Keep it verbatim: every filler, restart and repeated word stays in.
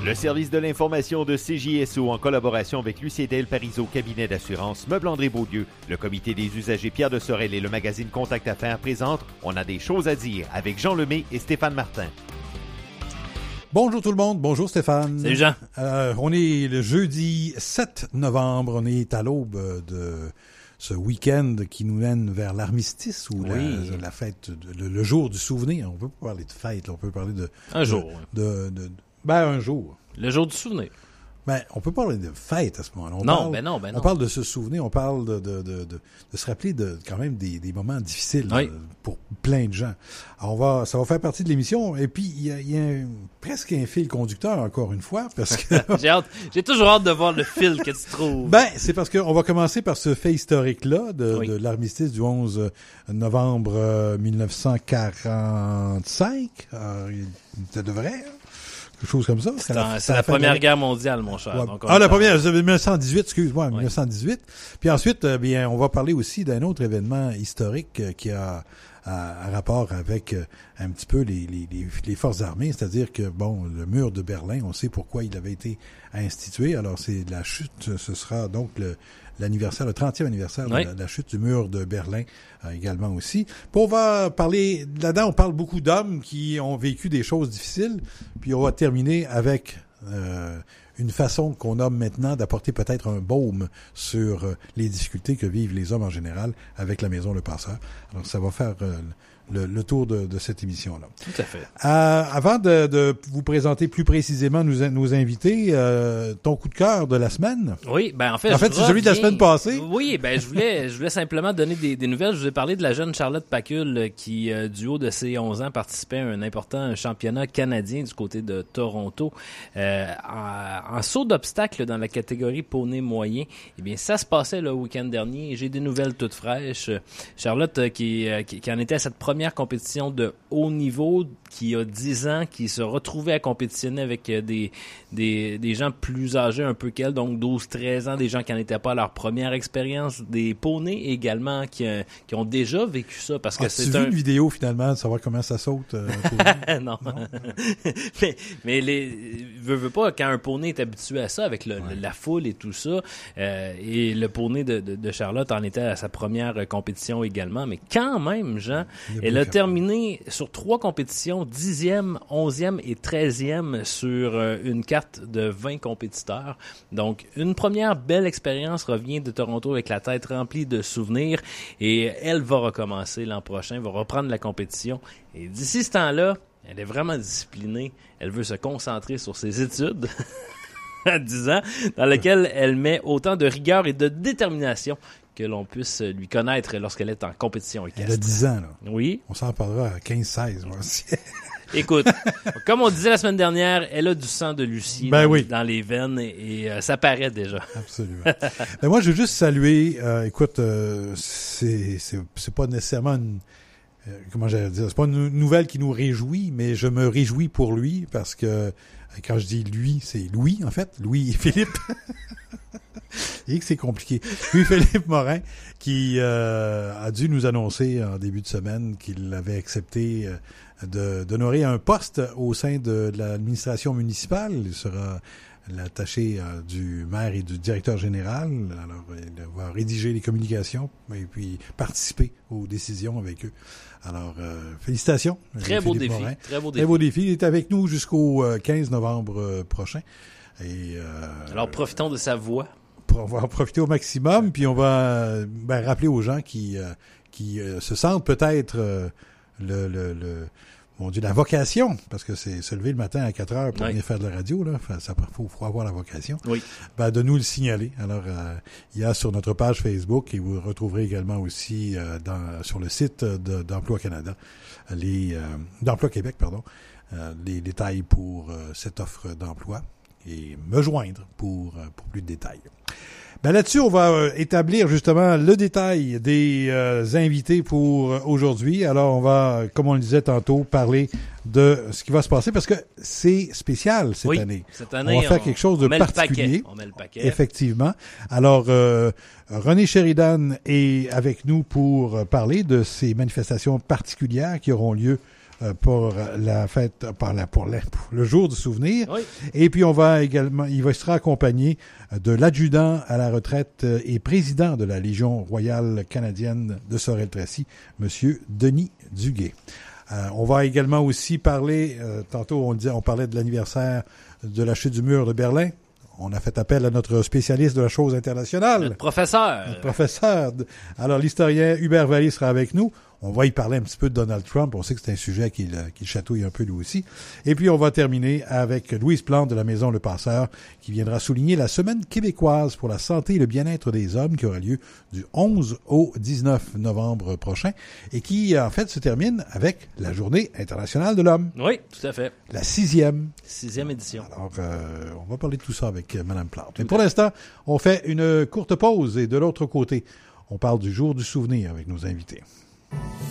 Le service de l'information de C J S O en collaboration avec Lucédel Parizeau Cabinet d'assurance, Meuble André Beaulieu, le comité des usagers Pierre de Sorel et le magazine Contact Affaires présentent On a des choses à dire avec Jean Lemay et Stéphane Martin. Bonjour tout le monde, bonjour Stéphane. Salut Jean. Euh, on est le jeudi sept novembre, on est à l'aube de ce week-end qui nous mène vers l'armistice ou oui. la, la fête, le, le jour du souvenir. On peut pas parler de fête, on peut parler de... Un de, jour. De, de, de, ben un jour. Le jour du souvenir. Ben, on peut pas parler de fête à ce moment-là. On non, parle, ben non, ben non. On parle de se souvenir, on parle de, de, de, de, de se rappeler de quand même des, des moments difficiles oui. là, pour plein de gens. Alors on va, ça va faire partie de l'émission. Et puis il y a, il y a un, presque un fil conducteur encore une fois parce que j'ai hâte, j'ai toujours hâte de voir le fil que tu trouves. Ben c'est parce que on va commencer par ce fait historique là de, oui. de l'armistice du onze novembre mille neuf cent quarante-cinq. Alors, ça devrait. Hein? Quelque chose comme ça. C'est, la, c'est la Première Guerre mondiale, mon cher. Ouais. Donc ah, la première, mille neuf cent dix-huit, excuse-moi, oui. mille neuf cent dix-huit. Puis ensuite, euh, bien, on va parler aussi d'un autre événement historique euh, qui a à, à rapport avec euh, un petit peu les, les, les, les forces armées, c'est-à-dire que, bon, le mur de Berlin, on sait pourquoi il avait été institué. Alors, c'est la chute, ce sera donc le l'anniversaire, le trentième anniversaire oui. de, la, de la chute du mur de Berlin euh, également aussi. Puis on va parler, là-dedans, on parle beaucoup d'hommes qui ont vécu des choses difficiles, puis on va terminer avec euh, une façon qu'on a maintenant d'apporter peut-être un baume sur euh, les difficultés que vivent les hommes en général avec la Maison Le Passeur. Alors ça va faire euh, le, le tour de, de cette émission-là. Tout à fait. Euh, avant de, de vous présenter plus précisément nos, nos invités, euh, ton coup de cœur de la semaine. Oui, ben en fait, en fait, c'est celui de la semaine passée. Oui, ben je voulais, je voulais simplement donner des, des nouvelles. Je vous ai parlé de la jeune Charlotte Pacul qui, euh, du haut de ses onze ans, participait à un important championnat canadien du côté de Toronto euh, en, en saut d'obstacle dans la catégorie poney moyen. Eh bien, ça se passait le week-end dernier. J'ai des nouvelles toutes fraîches. Charlotte euh, qui, euh, qui, qui en était à cette première compétition de haut niveau, qui a dix ans, qui se retrouvait à compétitionner avec des, des, des gens plus âgés un peu qu'elle, donc douze treize ans, des gens qui n'en étaient pas à leur première expérience, des poneys également qui, euh, qui ont déjà vécu ça. Parce que ah, c'est tu un... vu une vidéo finalement de savoir comment ça saute? Euh, non. non. mais mais les, veux, veux pas, quand un poney est habitué à ça, avec le, ouais. la foule et tout ça, euh, et le poney de, de, de Charlotte en était à sa première compétition également, mais quand même, Jean, elle a terminé sur trois compétitions, dixième, onzième et treizième sur euh, une carte de vingt compétiteurs. Donc, une première belle expérience revient de Toronto avec la tête remplie de souvenirs et elle va recommencer l'an prochain, va reprendre la compétition. Et d'ici ce temps-là, elle est vraiment disciplinée. Elle veut se concentrer sur ses études à dix ans, dans lesquelles elle met autant de rigueur et de détermination que l'on puisse lui connaître lorsqu'elle est en compétition équestre. Elle a dix ans, là. Oui. On s'en parlera à quinze seize, moi aussi. Écoute, comme on disait la semaine dernière, elle a du sang de Lucie ben dans, oui. dans les veines et, et euh, ça paraît déjà. Absolument. ben moi, je veux juste saluer, euh, écoute, euh, c'est, c'est, c'est pas nécessairement une, euh, comment j'allais dire, c'est pas une nouvelle qui nous réjouit, mais je me réjouis pour lui parce que quand je dis lui, c'est Louis, en fait, Louis et Philippe. Et que c'est compliqué. Louis-Philippe Morin, qui euh, a dû nous annoncer en début de semaine qu'il avait accepté euh, de, d'honorer un poste au sein de, de l'administration municipale. Il sera l'attaché euh, du maire et du directeur général. Alors, il va rédiger les communications et puis participer aux décisions avec eux. Alors, euh, félicitations. Très beau défi. Morin. Très beau défi. Très beau défi. Il est avec nous jusqu'au quinze novembre prochain. Et, euh, Alors, profitons de sa voix. On va en profiter au maximum, puis on va ben, rappeler aux gens qui euh, qui euh, se sentent peut-être euh, le, le, le mon Dieu, la vocation, parce que c'est se lever le matin à quatre heures pour oui. venir faire de la radio, là, enfin, ça faut, faut avoir la vocation. Oui. Ben, de nous le signaler. Alors, euh, il y a sur notre page Facebook, et vous retrouverez également aussi euh, dans sur le site de, d'Emploi Canada, les euh, d'Emploi Québec, pardon, euh, les détails pour euh, cette offre d'emploi. Et me joindre pour, pour plus de détails. Ben là-dessus, on va euh, établir justement le détail des euh, invités pour euh, aujourd'hui. Alors, on va, comme on le disait tantôt, parler de ce qui va se passer parce que c'est spécial cette oui, année. Cette année, on va faire on, quelque chose de on met particulier. Le paquet. On met le paquet. Effectivement. Alors, euh, René Sheridan est avec nous pour parler de ces manifestations particulières qui auront lieu euh, pour la fête, par la, pour, la, pour le jour du souvenir. Oui. Et puis on va également, il va sera accompagné de l'adjudant à la retraite et président de la Légion royale canadienne de Sorel-Tracy, Monsieur Denis Duguay. Euh, on va également aussi parler, euh, tantôt on disait, on parlait de l'anniversaire de la chute du mur de Berlin. On a fait appel à notre spécialiste de la chose internationale. Notre professeur. Notre professeur. Alors, l'historien Hubert Vallée sera avec nous. On va y parler un petit peu de Donald Trump. On sait que c'est un sujet qui, qui le chatouille un peu lui aussi. Et puis, on va terminer avec Louise Plante de la Maison Le Passeur, qui viendra souligner la Semaine québécoise pour la santé et le bien-être des hommes, qui aura lieu du onze au dix-neuf novembre prochain, et qui, en fait, se termine avec la Journée internationale de l'homme. Oui, tout à fait. La sixième. Sixième édition. Alors, euh, on va parler de tout ça avec euh, Mme Plante. Mais pour l'instant, on fait une courte pause, et de l'autre côté, on parle du jour du souvenir avec nos invités.